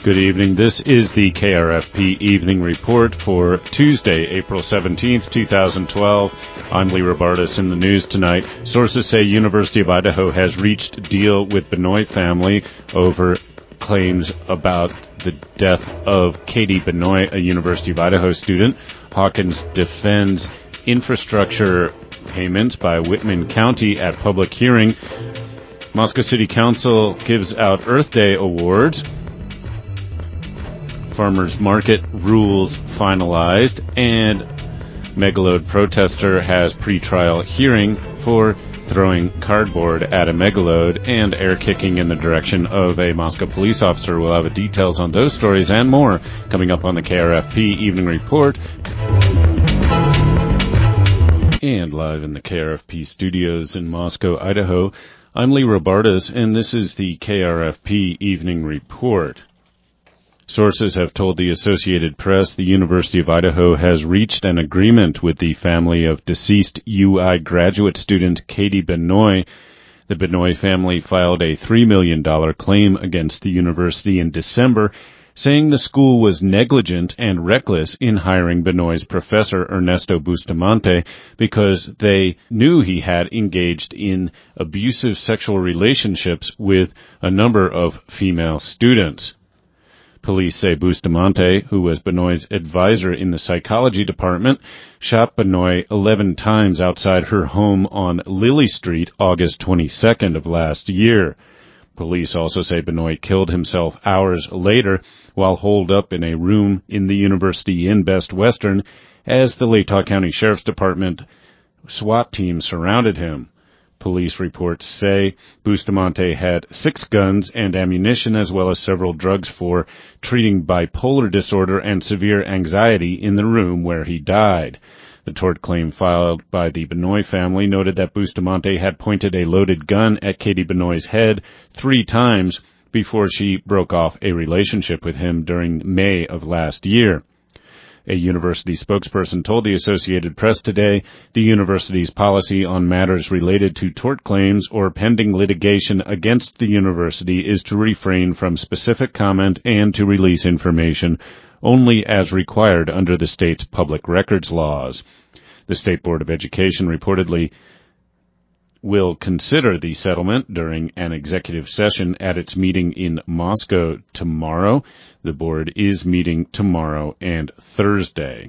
Good evening. This is the KRFP Evening Report for Tuesday, April 17th, 2012. I'm Lee Robartis. In the news tonight, sources say University of Idaho has reached deal with Benoit family over claims about the death of Katie Benoit, a University of Idaho student. Hawkins defends infrastructure payments by Whitman County at public hearing. Moscow City Council gives out Earth Day awards. Farmers Market rules finalized, and Megalode protester has pretrial hearing for throwing cardboard at a Megalode and air kicking in the direction of a Moscow police officer. We'll have details on those stories and more coming up on the KRFP Evening Report. And live in the KRFP studios in Moscow, Idaho, I'm Lee Robartis, and this is the KRFP Evening Report. Sources have told the Associated Press the University of Idaho has reached an agreement with the family of deceased UI graduate student Katie Benoit. The Benoit family filed a $3 million claim against the university in December, saying the school was negligent and reckless in hiring Benoit's professor Ernesto Bustamante because they knew he had engaged in abusive sexual relationships with a number of female students. Police say Bustamante, who was Benoit's advisor in the psychology department, shot Benoit 11 times outside her home on Lily Street August 22nd of last year. Police also say Benoit killed himself hours later while holed up in a room in the University in Best Western as the Latah County Sheriff's Department SWAT team surrounded him. Police reports say Bustamante had 6 guns and ammunition as well as several drugs for treating bipolar disorder and severe anxiety in the room where he died. The tort claim filed by the Benoit family noted that Bustamante had pointed a loaded gun at Katie Benoit's head 3 times before she broke off a relationship with him during May of last year. A university spokesperson told the Associated Press today the university's policy on matters related to tort claims or pending litigation against the university is to refrain from specific comment and to release information only as required under the state's public records laws. The State Board of Education reportedly will consider the settlement during an executive session at its meeting in Moscow tomorrow. The board is meeting tomorrow and Thursday.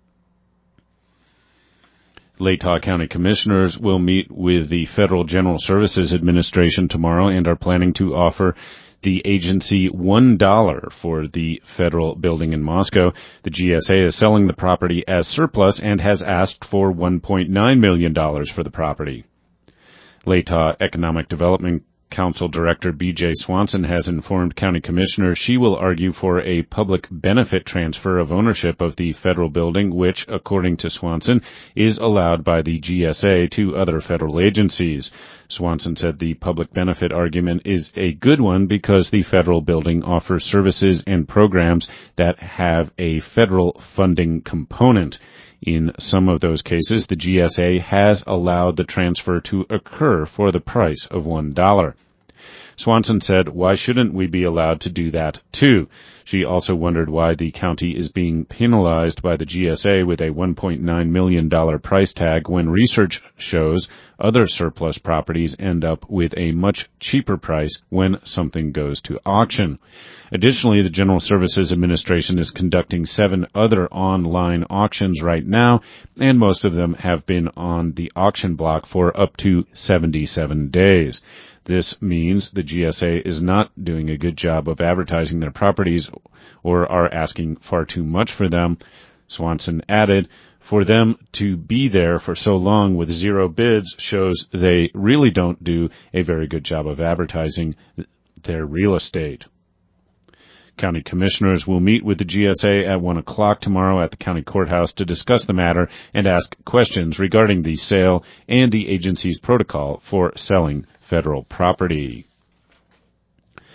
Latah County Commissioners will meet with the Federal General Services Administration tomorrow and are planning to offer the agency $1 for the federal building in Moscow. The GSA is selling the property as surplus and has asked for $1.9 million for the property. Latah Economic Development Council Director B.J. Swanson has informed county commissioners she will argue for a public benefit transfer of ownership of the federal building, which, according to Swanson, is allowed by the GSA to other federal agencies. Swanson said the public benefit argument is a good one because the federal building offers services and programs that have a federal funding component. In some of those cases, the GSA has allowed the transfer to occur for the price of $1. Swanson said, "Why shouldn't we be allowed to do that, too?" She also wondered why the county is being penalized by the GSA with a $1.9 million price tag when research shows other surplus properties end up with a much cheaper price when something goes to auction. Additionally, the General Services Administration is conducting 7 other online auctions right now, and most of them have been on the auction block for up to 77 days. This means the GSA is not doing a good job of advertising their properties or are asking far too much for them. Swanson added, "For them to be there for so long with 0 bids shows they really don't do a very good job of advertising their real estate." County commissioners will meet with the GSA at 1 o'clock tomorrow at the county courthouse to discuss the matter and ask questions regarding the sale and the agency's protocol for selling federal property.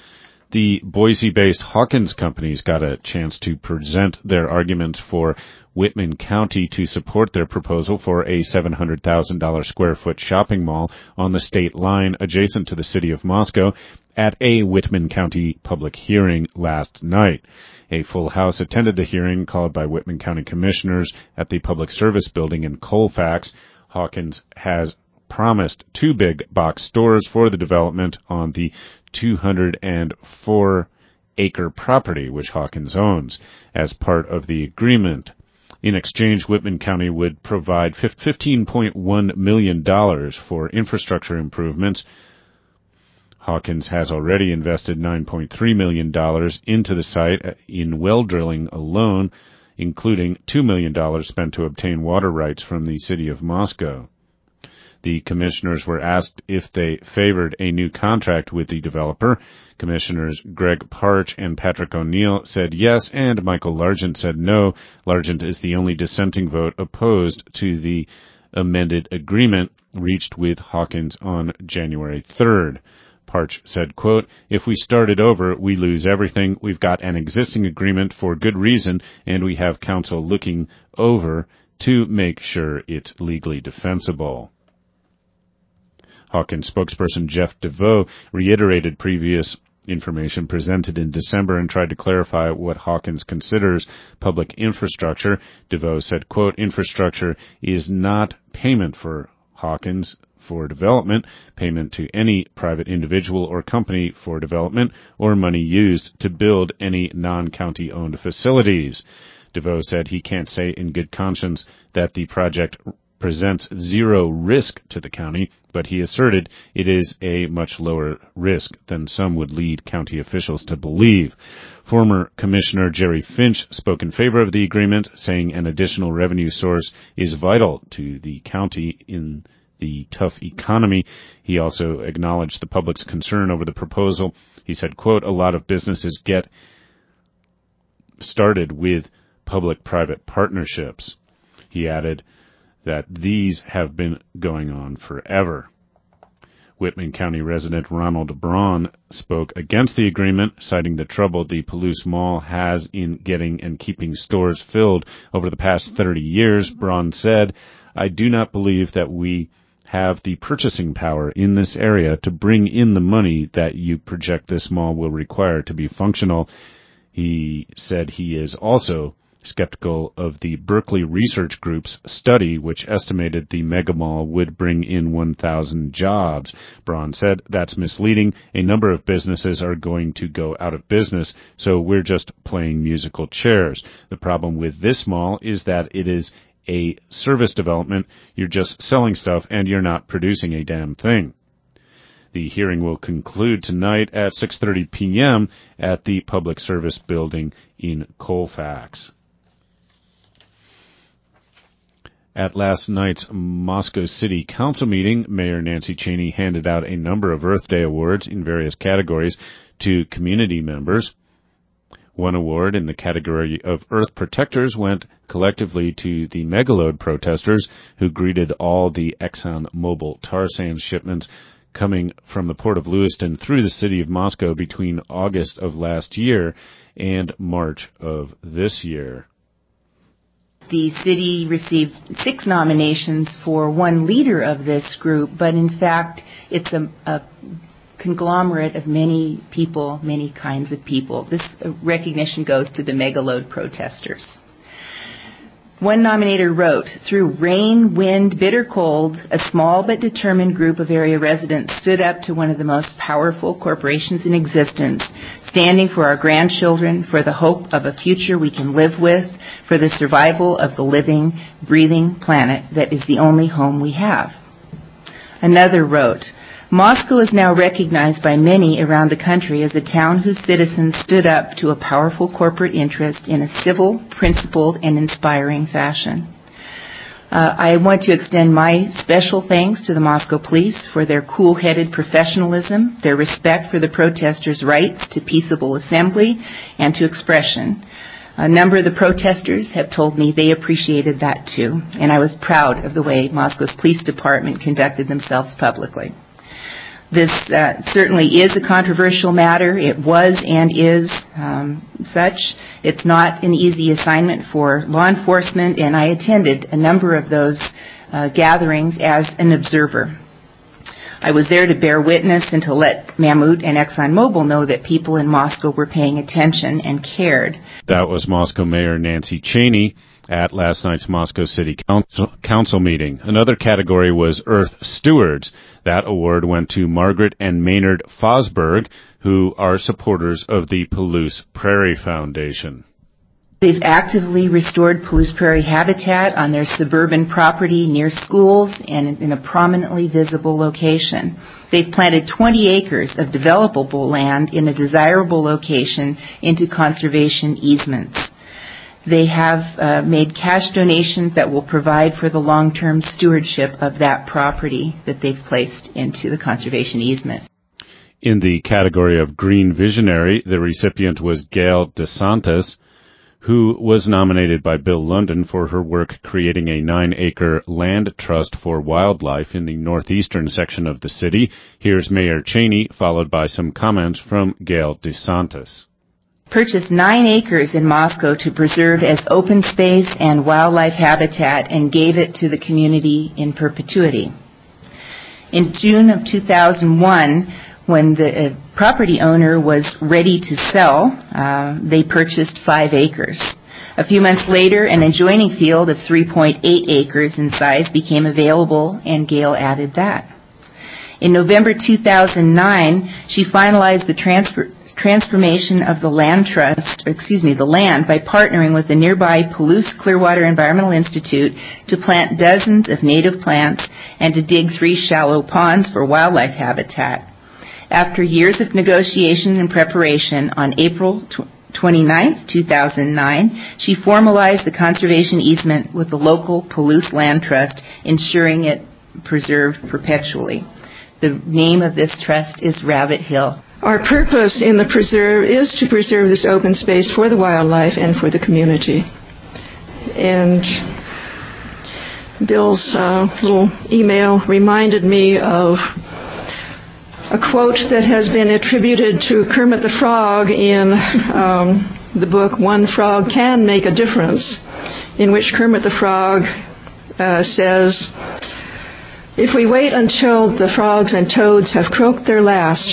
The Boise-based Hawkins companies got a chance to present their arguments for Whitman County to support their proposal for a $700,000 square foot shopping mall on the state line adjacent to the city of Moscow at a Whitman County public hearing last night. A full house attended the hearing called by Whitman County commissioners at the Public Service Building in Colfax. Hawkins has promised 2 big box stores for the development on the 204-acre property which Hawkins owns. As part of the agreement, in exchange, Whitman County would provide $15.1 million for infrastructure improvements. Hawkins has already invested $9.3 million into the site in well drilling alone, including $2 million spent to obtain water rights from the city of Moscow. The commissioners were asked if they favored a new contract with the developer. Commissioners Greg Parch and Patrick O'Neill said yes, and Michael Largent said no. Largent is the only dissenting vote opposed to the amended agreement reached with Hawkins on January 3rd. Parch said, quote, "If we started over, we lose everything. We've got an existing agreement for good reason, and we have counsel looking over to make sure it's legally defensible." Hawkins spokesperson Jeff DeVoe reiterated previous information presented in December and tried to clarify what Hawkins considers public infrastructure. DeVoe said, quote, "Infrastructure is not payment for Hawkins for development, payment to any private individual or company for development, or money used to build any non-county owned facilities." DeVoe said he can't say in good conscience that the project presents zero risk to the county, but he asserted it is a much lower risk than some would lead county officials to believe. Former Commissioner Jerry Finch spoke in favor of the agreement, saying an additional revenue source is vital to the county in the tough economy. He also acknowledged the public's concern over the proposal. He said, quote, "A lot of businesses get started with public-private partnerships." He added that these have been going on forever. Whitman County resident Ronald Braun spoke against the agreement, citing the trouble the Palouse Mall has in getting and keeping stores filled over the past 30 years. Braun said, "I do not believe that we have the purchasing power in this area to bring in the money that you project this mall will require to be functional." He said he is also skeptical of the Berkeley Research Group's study, which estimated the mega mall would bring in 1,000 jobs. Braun said, "That's misleading. A number of businesses are going to go out of business, so we're just playing musical chairs. The problem with this mall is that it is a service development. You're just selling stuff, and you're not producing a damn thing." The hearing will conclude tonight at 6:30 p.m. at the Public Service Building in Colfax. At last night's Moscow City Council meeting, Mayor Nancy Cheney handed out a number of Earth Day awards in various categories to community members. One award in the category of Earth Protectors went collectively to the Megalode protesters who greeted all the ExxonMobil tar sands shipments coming from the port of Lewiston through the city of Moscow between August of last year and March of this year. The city received 6 nominations for one leader of this group, but in fact it's a conglomerate of many people, many kinds of people. This recognition goes to the Megalode protesters. One nominator wrote, "Through rain, wind, bitter cold, a small but determined group of area residents stood up to one of the most powerful corporations in existence, standing for our grandchildren, for the hope of a future we can live with, for the survival of the living, breathing planet that is the only home we have." Another wrote, "Moscow is now recognized by many around the country as a town whose citizens stood up to a powerful corporate interest in a civil, principled, and inspiring fashion." I want to extend my special thanks to the Moscow Police for their cool-headed professionalism, their respect for the protesters' rights to peaceable assembly and to expression. A number of the protesters have told me they appreciated that too, and I was proud of the way Moscow's police department conducted themselves publicly. This certainly is a controversial matter. It was and is such. It's not an easy assignment for law enforcement, and I attended a number of those gatherings as an observer. I was there to bear witness and to let Mammoet and ExxonMobil know that people in Moscow were paying attention and cared. That was Moscow Mayor Nancy Cheney at last night's Moscow City Council meeting. Another category was Earth Stewards. That award went to Margaret and Maynard Fosberg, who are supporters of the Palouse Prairie Foundation. They've actively restored Palouse Prairie habitat on their suburban property near schools and in a prominently visible location. They've planted 20 acres of developable land in a desirable location into conservation easements. They have made cash donations that will provide for the long-term stewardship of that property that they've placed into the conservation easement. In the category of Green Visionary, the recipient was Gail DeSantis, who was nominated by Bill London for her work creating a 9-acre land trust for wildlife in the northeastern section of the city. Here's Mayor Cheney, followed by some comments from Gail DeSantis. Purchased 9 acres in Moscow to preserve as open space and wildlife habitat and gave it to the community in perpetuity. In June of 2001, when the property owner was ready to sell, they purchased 5 acres. A few months later, an adjoining field of 3.8 acres in size became available, and Gail added that. In November 2009, she finalized the transformation of the land by partnering with the nearby Palouse Clearwater Environmental Institute to plant dozens of native plants and to dig 3 shallow ponds for wildlife habitat. After years of negotiation and preparation, on April 29, 2009, she formalized the conservation easement with the local Palouse Land Trust, ensuring it preserved perpetually. The name of this trust is Rabbit Hill. Our purpose in the preserve is to preserve this open space for the wildlife and for the community. And Bill's little email reminded me of a quote that has been attributed to Kermit the Frog in the book One Frog Can Make a Difference, in which Kermit the Frog says, "If we wait until the frogs and toads have croaked their last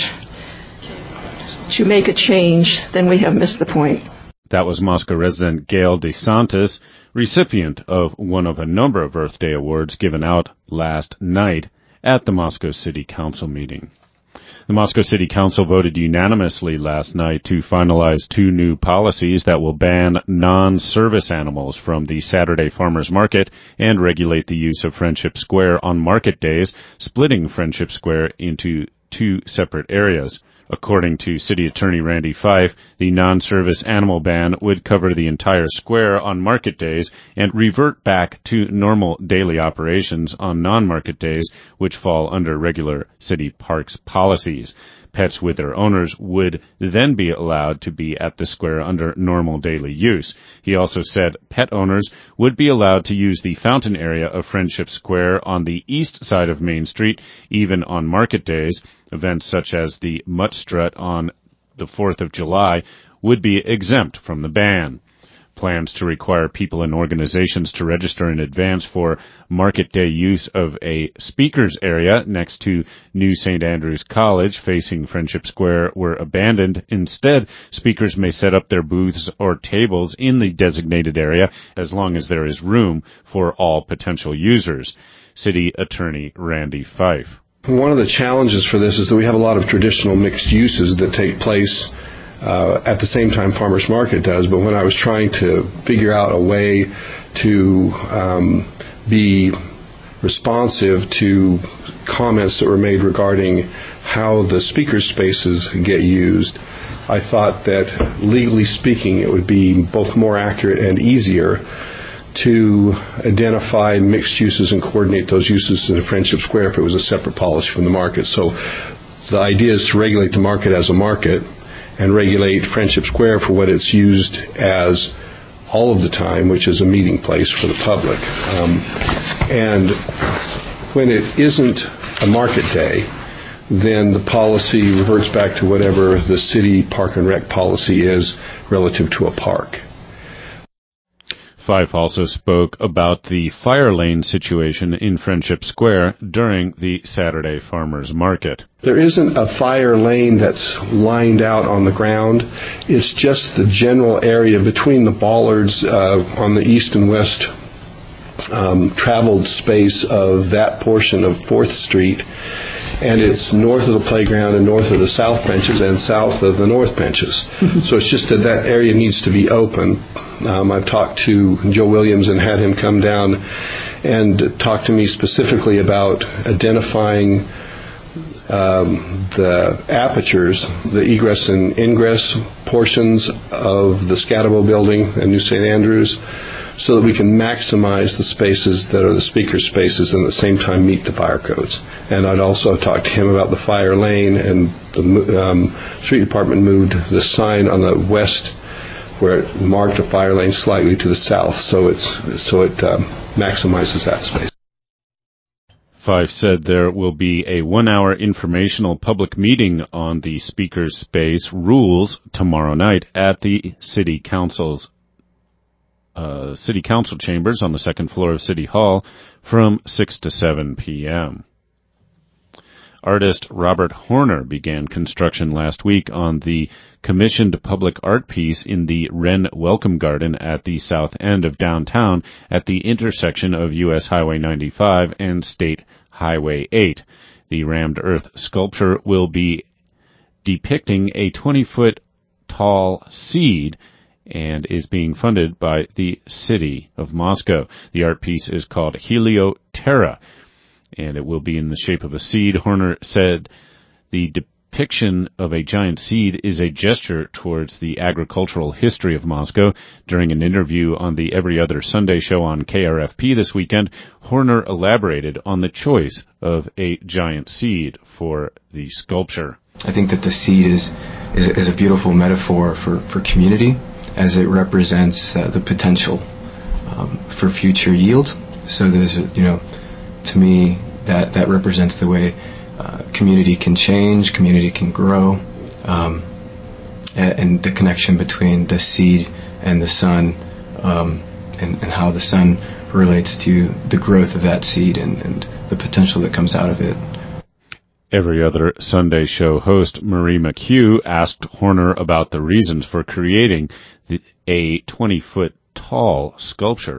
to make a change, then we have missed the point." That was Moscow resident Gail DeSantis, recipient of one of a number of Earth Day awards given out last night at the Moscow City Council meeting. The Moscow City Council voted unanimously last night to finalize 2 new policies that will ban non-service animals from the Saturday Farmers Market and regulate the use of Friendship Square on market days, splitting Friendship Square into 2 separate areas. According to City Attorney Randy Fife, the non-service animal ban would cover the entire square on market days and revert back to normal daily operations on non-market days, which fall under regular city parks policies. Pets with their owners would then be allowed to be at the square under normal daily use. He also said pet owners would be allowed to use the fountain area of Friendship Square on the east side of Main Street, even on market days. Events such as the Mutt Strut on the 4th of July would be exempt from the ban. Plans to require people and organizations to register in advance for market day use of a speakers area next to New St. Andrews College facing Friendship Square were abandoned. Instead, speakers may set up their booths or tables in the designated area as long as there is room for all potential users. City Attorney Randy Fife. One of the challenges for this is that we have a lot of traditional mixed uses that take place at the same time Farmers Market does, but when I was trying to figure out a way to be responsive to comments that were made regarding how the speaker spaces get used, I thought that legally speaking it would be both more accurate and easier to identify mixed uses and coordinate those uses in a Friendship Square if it was a separate policy from the market. So the idea is to regulate the market as a market and regulate Friendship Square for what it's used as all of the time, which is a meeting place for the public. And when it isn't a market day, then the policy reverts back to whatever the city park and rec policy is relative to a park. Fife also spoke about the fire lane situation in Friendship Square during the Saturday Farmers Market. There isn't a fire lane that's lined out on the ground. It's just the general area between the bollards on the east and west traveled space of that portion of 4th Street, and it's north of the playground and north of the south benches and south of the north benches. So it's just that area needs to be open. I've talked to Joe Williams and had him come down and talk to me specifically about identifying the apertures, the egress and ingress portions of the Scatabo building and New St. Andrews, so that we can maximize the spaces that are the speaker spaces and at the same time meet the fire codes. And I'd also talked to him about the fire lane, and the street department moved the sign on the west where it marked a fire lane slightly to the south, so it maximizes that space. Fife said there will be a 1-hour informational public meeting on the speaker space rules tomorrow night at the City Council chambers on the second floor of City Hall from 6 to 7 p.m. Artist Robert Horner began construction last week on the commissioned public art piece in the Wren Welcome Garden at the south end of downtown at the intersection of U.S. Highway 95 and State Highway 8. The rammed earth sculpture will be depicting a 20-foot tall seed and is being funded by the city of Moscow. The art piece is called Helioterra, and it will be in the shape of a seed. Horner said the depiction of a giant seed is a gesture towards the agricultural history of Moscow. During an interview on the Every Other Sunday show on KRFP this weekend, Horner elaborated on the choice of a giant seed for the sculpture. I think that the seed is a beautiful metaphor for community, as it represents the potential for future yield. So there's, to me, that represents the way community can change, community can grow, and the connection between the seed and the sun, and how the sun relates to the growth of that seed and the potential that comes out of it. Every Other Sunday show host Marie McHugh asked Horner about the reasons for creating a 20-foot tall sculpture.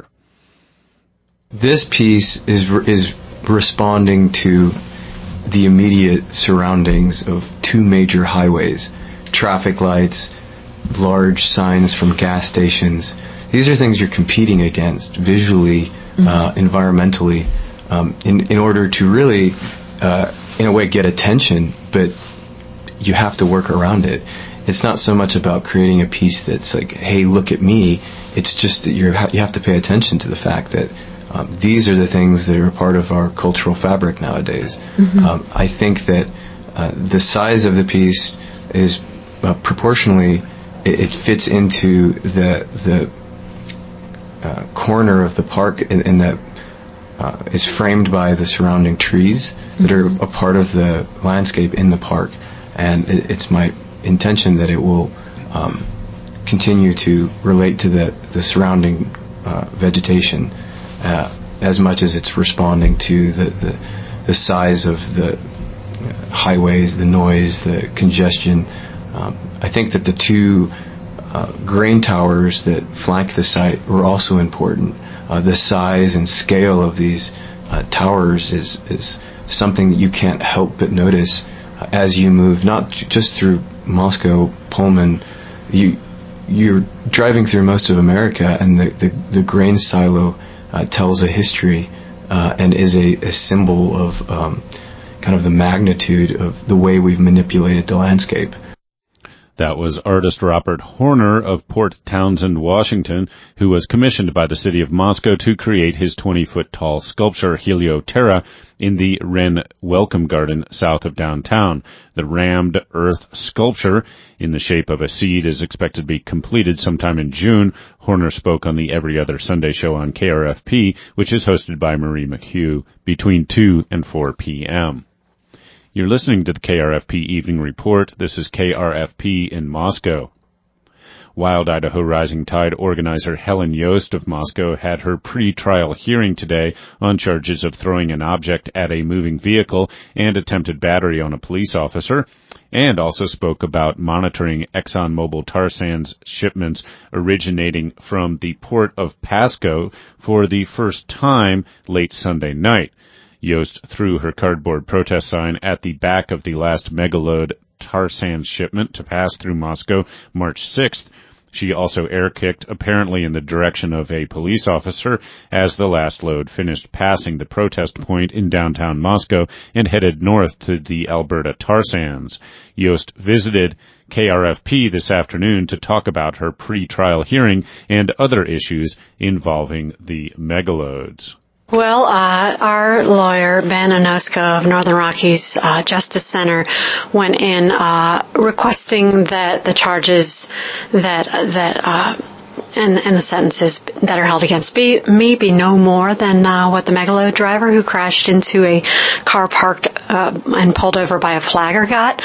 This piece is responding to the immediate surroundings of two major highways, traffic lights, large signs from gas stations. These are things you're competing against visually, environmentally, in order to really, in a way, get attention, but you have to work around it. It's not so much about creating a piece that's like, hey, look at me. It's just that you have to pay attention to the fact that these are the things that are part of our cultural fabric nowadays. I think that the size of the piece is proportionally, it fits into the corner of the park, and that is framed by the surrounding trees that are a part of the landscape in the park. And it's my intention that it will continue to relate to the surrounding vegetation as much as it's responding to the size of the highways, the noise, the congestion. I think that the two grain towers that flank the site were also important. The size and scale of these towers is something that you can't help but notice as you move, not just through Moscow, Pullman. You're driving through most of America, and the grain silo tells a history and is a symbol of kind of the magnitude of the way we've manipulated the landscape. That was artist Robert Horner of Port Townsend, Washington, who was commissioned by the city of Moscow to create his 20-foot tall sculpture Helioterra in the Wren Welcome Garden south of downtown. The rammed earth sculpture in the shape of a seed is expected to be completed sometime in June. Horner spoke on the Every Other Sunday show on KRFP, which is hosted by Marie McHugh, between 2 and 4 p.m. You're listening to the KRFP Evening Report. This is KRFP in Moscow. Wild Idaho Rising Tide organizer Helen Yost of Moscow had her pre-trial hearing today on charges of throwing an object at a moving vehicle and attempted battery on a police officer, and also spoke about monitoring ExxonMobil tar sands shipments originating from the port of Pasco for the first time late Sunday night. Yost threw her cardboard protest sign at the back of the last megaload tar sands shipment to pass through Moscow March 6th. She also air-kicked, apparently in the direction of a police officer, as the last load finished passing the protest point in downtown Moscow and headed north to the Alberta tar sands. Yost visited KRFP this afternoon to talk about her pre-trial hearing and other issues involving the megaloads. Well, our lawyer, Ben Onosko of Northern Rockies Justice Center, went in requesting that the charges and the sentences that are held against me be no more than what the megaload driver who crashed into a car parked and pulled over by a flagger got.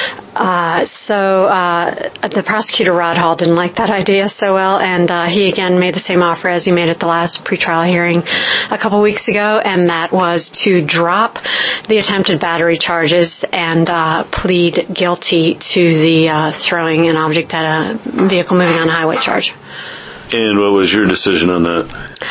So the prosecutor, Rod Hall, didn't like that idea so well, and he again made the same offer as he made at the last pretrial hearing a couple weeks ago, and that was to drop the attempted battery charges and plead guilty to the throwing an object at a vehicle moving on a highway charge. And what was your decision on that?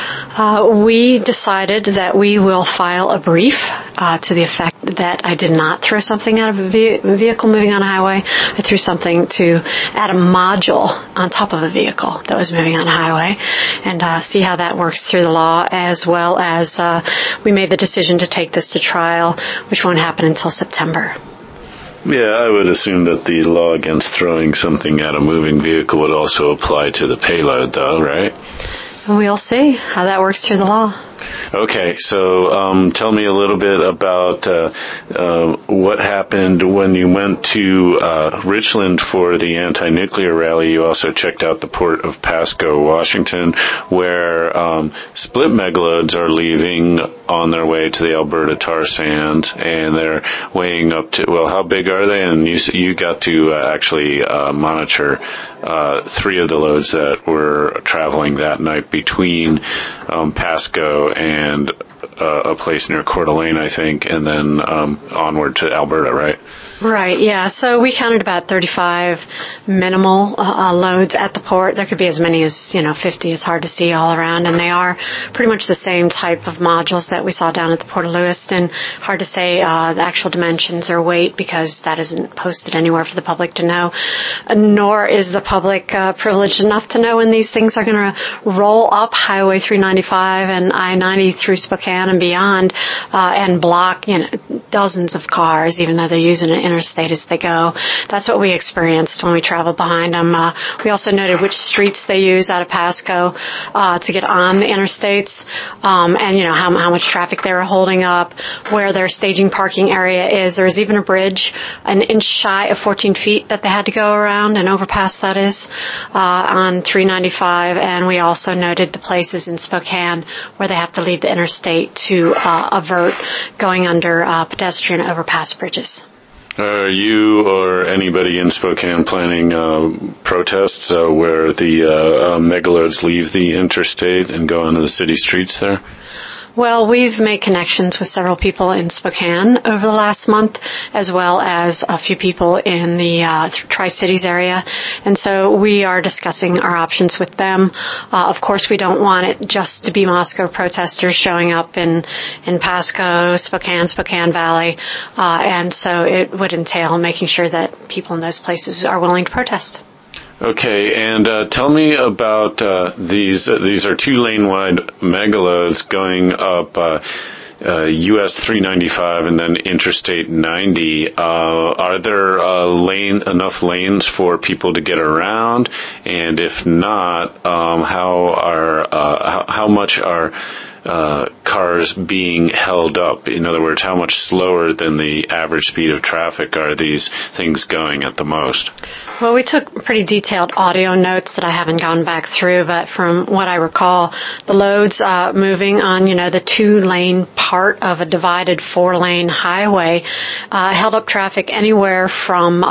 We decided that we will file a brief to the effect that I did not throw something at a vehicle moving on a highway. I threw something at a module on top of a vehicle that was moving on a highway, and see how that works through the law, as well as we made the decision to take this to trial, which won't happen until September. Yeah, I would assume that the law against throwing something at a moving vehicle would also apply to the payload, though, right? We'll see how that works through the law. Okay, so tell me a little bit about what happened when you went to Richland for the anti-nuclear rally. You also checked out the port of Pasco, Washington, where split megaloads are leaving on their way to the Alberta tar sands, and they're weighing up to, well, how big are they? And you got to actually monitor 3 of the loads that were traveling that night between Pasco and a place near Coeur d'Alene, I think, and then onward to Alberta, right? Right, yeah. So we counted about 35 minimal loads at the port. There could be as many as, 50. It's hard to see all around, and they are pretty much the same type of modules that we saw down at the Port of Lewiston. Hard to say the actual dimensions or weight because that isn't posted anywhere for the public to know, nor is the public privileged enough to know when these things are going to roll up Highway 395 and I-90 through Spokane and beyond and block dozens of cars, even though they're using an interstate as they go. That's what we experienced when we traveled behind them. We also noted which streets they use out of Pasco to get on the interstates, and how much traffic they were holding up, where their staging parking area is. There was even a bridge an inch shy of 14 feet that they had to go around, an overpass that is, on 395, and we also noted the places in Spokane where they have to leave the interstate to avert going under pedestrian overpass bridges. Are you or anybody in Spokane planning protests where the megaloads leave the interstate and go onto the city streets there? Well, we've made connections with several people in Spokane over the last month, as well as a few people in the Tri-Cities area, and so we are discussing our options with them. Of course, we don't want it just to be Moscow protesters showing up in Pasco, Spokane Valley, and so it would entail making sure that people in those places are willing to protest. Okay, and tell me about these. These are 2-lane wide megaloads going up US 395 and then Interstate 90. Are there enough lanes for people to get around? And if not, how much are cars being held up? In other words, how much slower than the average speed of traffic are these things going at the most? Well, we took pretty detailed audio notes that I haven't gone back through, but from what I recall, the loads moving on, the 2-lane part of a divided 4-lane highway held up traffic anywhere from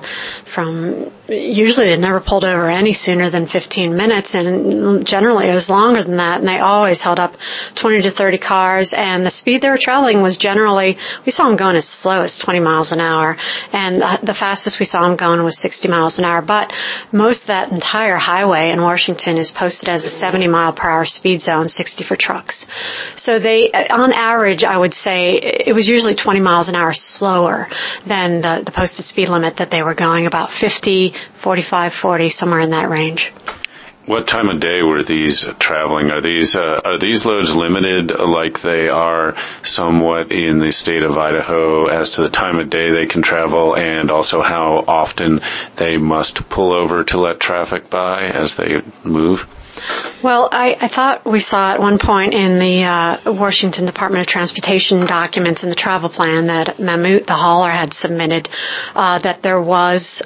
usually they never pulled over any sooner than 15 minutes, and generally it was longer than that, and they always held up 20 to 30 cars, and the speed they were traveling was generally, we saw them going as slow as 20 miles an hour, and the fastest we saw them going was 60 miles an hour, but most of that entire highway in Washington is posted as a 70 mile per hour speed zone, 60 for trucks. So they, on average, I would say it was usually 20 miles an hour slower than the posted speed limit that they were going, about 50, 45, 40, somewhere in that range. What time of day were these traveling? Are these loads limited like they are somewhat in the state of Idaho as to the time of day they can travel, and also how often they must pull over to let traffic by as they move? Well, I thought we saw at one point in the Washington Department of Transportation documents in the travel plan that Mammut, the hauler, had submitted that there was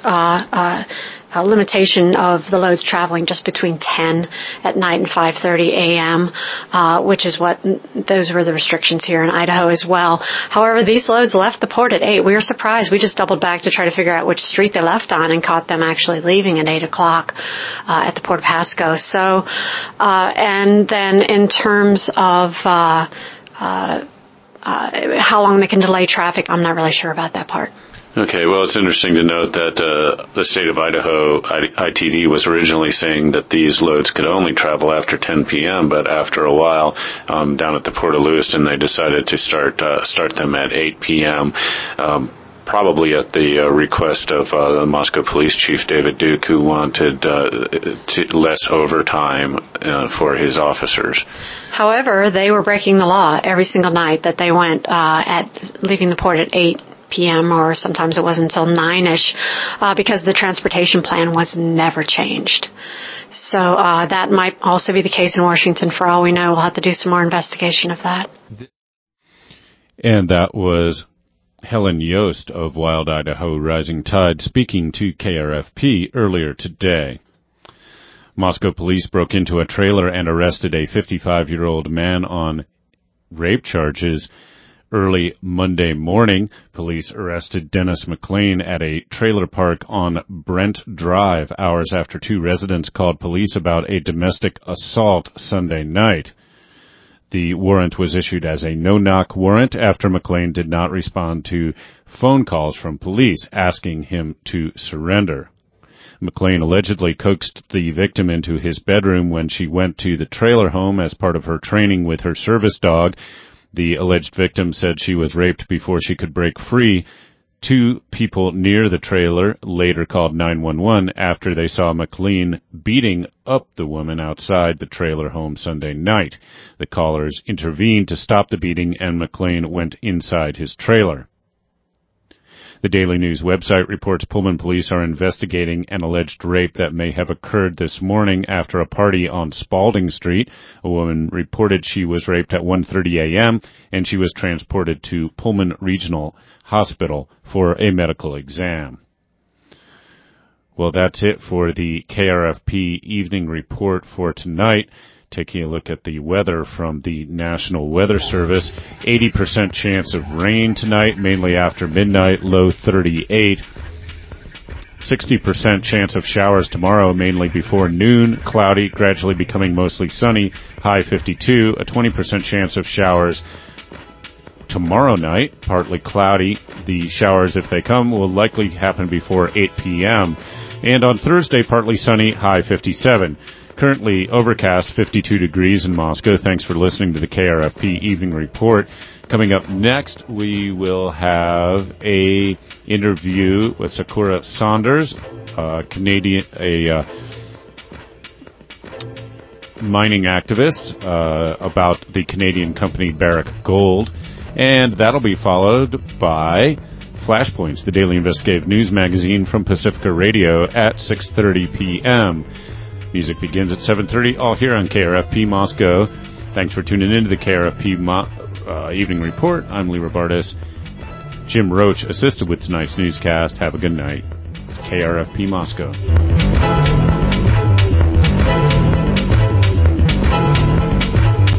a limitation of the loads traveling just between 10 at night and 5:30 a.m., which is those were the restrictions here in Idaho as well. However, these loads left the port at 8. We were surprised. We just doubled back to try to figure out which street they left on and caught them actually leaving at 8 o'clock at the Port of Pasco. So, and then in terms of how long they can delay traffic, I'm not really sure about that part. Okay, well, it's interesting to note that the state of Idaho, ITD, was originally saying that these loads could only travel after 10 p.m., but after a while, down at the Port of Lewiston, they decided to start them at 8 p.m., probably at the request of the Moscow Police Chief David Duke, who wanted less overtime for his officers. However, they were breaking the law every single night that they went leaving the port at 8 p.m. or sometimes it wasn't until 9-ish because the transportation plan was never changed. So that might also be the case in Washington. For all we know, we'll have to do some more investigation of that. And that was Helen Yost of Wild Idaho Rising Tide speaking to KRFP earlier today. Moscow police broke into a trailer and arrested a 55-year-old man on rape charges. Early Monday morning, police arrested Dennis McLean at a trailer park on Brent Drive hours after 2 residents called police about a domestic assault Sunday night. The warrant was issued as a no-knock warrant after McLean did not respond to phone calls from police asking him to surrender. McLean allegedly coaxed the victim into his bedroom when she went to the trailer home as part of her training with her service dog. The alleged victim said she was raped before she could break free. 2 people near the trailer later called 911 after they saw McLean beating up the woman outside the trailer home Sunday night. The callers intervened to stop the beating, and McLean went inside his trailer. The Daily News website reports Pullman police are investigating an alleged rape that may have occurred this morning after a party on Spalding Street. A woman reported she was raped at 1:30 a.m., and she was transported to Pullman Regional Hospital for a medical exam. Well, that's it for the KRFP Evening Report for tonight. Taking a look at the weather from the National Weather Service. 80% chance of rain tonight, mainly after midnight, low 38. 60% chance of showers tomorrow, mainly before noon, cloudy, gradually becoming mostly sunny, high 52. A 20% chance of showers tomorrow night, partly cloudy. The showers, if they come, will likely happen before 8 p.m. And on Thursday, partly sunny, high 57. Currently overcast, 52 degrees in Moscow. Thanks for listening to the KRFP Evening Report. Coming up next, we will have a interview with Sakura Saunders, a mining activist, about the Canadian company Barrick Gold. And that'll be followed by Flashpoints, the daily investigative news magazine from Pacifica Radio at 6:30 p.m. Music begins at 7:30, all here on KRFP Moscow. Thanks for tuning in to the KRFP Evening Report. I'm Lee Robartis. Jim Roach assisted with tonight's newscast. Have a good night. It's KRFP Moscow.